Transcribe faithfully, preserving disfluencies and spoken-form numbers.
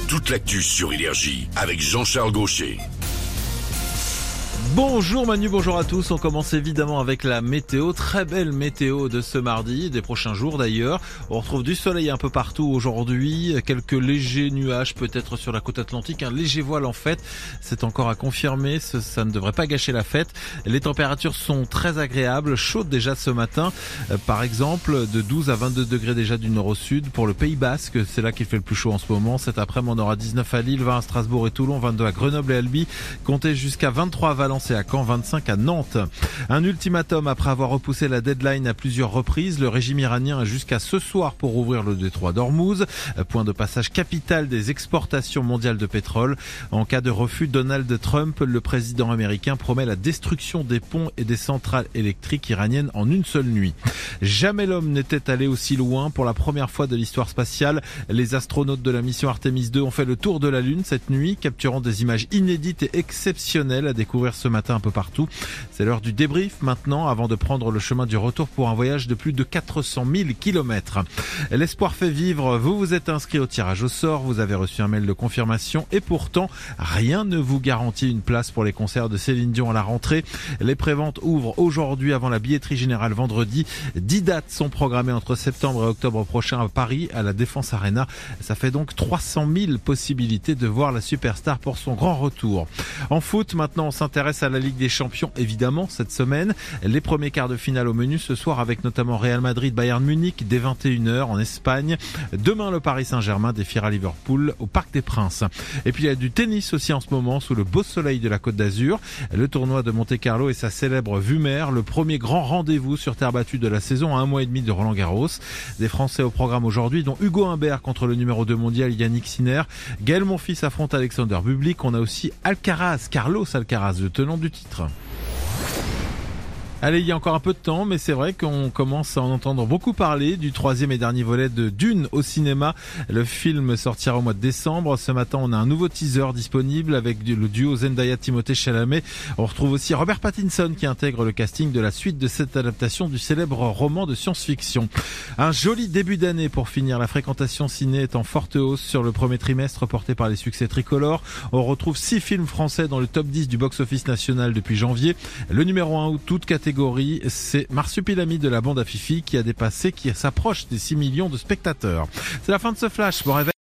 toute l'actu sur Énergie avec Jean-Charles Gaucher. Bonjour Manu, bonjour à tous. On commence évidemment avec la météo. Très belle météo de ce mardi, des prochains jours d'ailleurs. On retrouve du soleil un peu partout aujourd'hui. Quelques légers nuages peut-être sur la côte atlantique. Un léger voile en fait. C'est encore à confirmer. Ça, ça ne devrait pas gâcher la fête. Les températures sont très agréables. Chaudes déjà ce matin. Euh, par exemple, de douze à vingt-deux degrés déjà du nord au sud. Pour le Pays Basque, c'est là qu'il fait le plus chaud en ce moment. Cet après-midi, on aura dix-neuf à Lille, vingt à Strasbourg et Toulon, vingt-deux à Grenoble et Albi. Comptez jusqu'à vingt-trois à Valence et à Caen, vingt-cinq à Nantes. Un ultimatum après avoir repoussé la deadline à plusieurs reprises. Le régime iranien a jusqu'à ce soir pour ouvrir le détroit d'Ormuz, point de passage capital des exportations mondiales de pétrole. En cas de refus, Donald Trump, le président américain, promet la destruction des ponts et des centrales électriques iraniennes en une seule nuit. Jamais l'homme n'était allé aussi loin. Pour la première fois de l'histoire spatiale, les astronautes de la mission Artemis deux ont fait le tour de la Lune cette nuit, capturant des images inédites et exceptionnelles à découvrir ce matin un peu partout. C'est l'heure du débrief maintenant, avant de prendre le chemin du retour pour un voyage de plus de quatre cent mille kilomètres. L'espoir fait vivre. Vous vous êtes inscrit au tirage au sort, vous avez reçu un mail de confirmation et pourtant, rien ne vous garantit une place pour les concerts de Céline Dion à la rentrée. Les préventes ouvrent aujourd'hui avant la billetterie générale vendredi. Dix dates sont programmées entre septembre et octobre prochain à Paris, à la Défense Arena. Ça fait donc trois cent mille possibilités de voir la superstar pour son grand retour. En foot, maintenant, on s'intéresse à la Ligue des Champions, évidemment, cette semaine. Les premiers quarts de finale au menu ce soir avec notamment Real Madrid, Bayern Munich, dès vingt et une heures en Espagne. Demain, le Paris Saint-Germain défiera Liverpool au Parc des Princes. Et puis, il y a du tennis aussi en ce moment, sous le beau soleil de la Côte d'Azur. Le tournoi de Monte-Carlo et sa célèbre vue mer, le premier grand rendez-vous sur terre battue de la saison à un mois et demi de Roland-Garros. Des Français au programme aujourd'hui, dont Hugo Humbert contre le numéro deux mondial Yannick Sinner. Gaël Monfils affronte Alexander Bublik. On a aussi Alcaraz, Carlos Alcaraz, le tenant du titre. Allez, il y a encore un peu de temps, mais c'est vrai qu'on commence à en entendre beaucoup parler du troisième et dernier volet de Dune au cinéma. Le film sortira au mois de décembre. Ce matin, on a un nouveau teaser disponible avec le duo Zendaya-Timothée Chalamet. On retrouve aussi Robert Pattinson qui intègre le casting de la suite de cette adaptation du célèbre roman de science-fiction. Un joli début d'année pour finir. La fréquentation ciné est en forte hausse sur le premier trimestre porté par les succès tricolores. On retrouve six films français dans le top dix du box-office national depuis janvier. Le numéro un, toute catégorie, c'est Marsupilami de la bande à Fifi qui a dépassé, qui s'approche des six millions de spectateurs. C'est la fin de ce flash. Bon réveil.